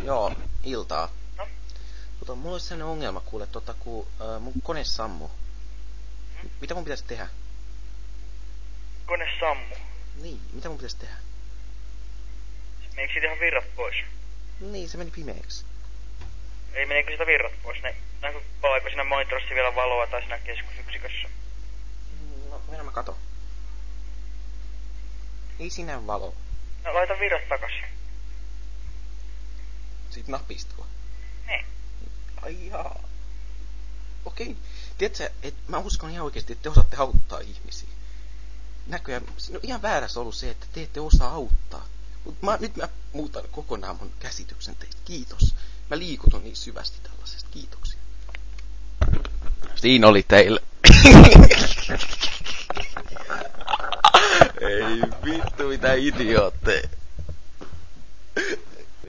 Joo, iltaa. No? Mulla olisi sellainen ongelma, kuule, kun mun kone sammuu. Mitä mun pitäisi tehdä? Kone sammu. Niin, mitä mun pitäisi tehdä? Meneekö siitä ihan virrat pois? Niin, se meni pimeäksi. Ei meneekö sitä virrat pois? Palaako siinä monitorissa vielä valoa tai siinä keskusyksikössä? No, mennään mä kato. Ei siinä valo. No laita virrat takaisin. Siitä napistella. Niin. Ai jaa. Okei. Tiedätkö, mä uskon ihan oikeesti, että te osaatte auttaa ihmisiä. Näköjään, no ihan väärässä ollut se, että te ette osaa auttaa. Mut nyt mä muutan kokonaan mun käsityksen teistä. Kiitos. Mä liikutun niin syvästi tällaisesta. Kiitoksia. Siinä oli teille. Ei vittu, mitä idiootteja.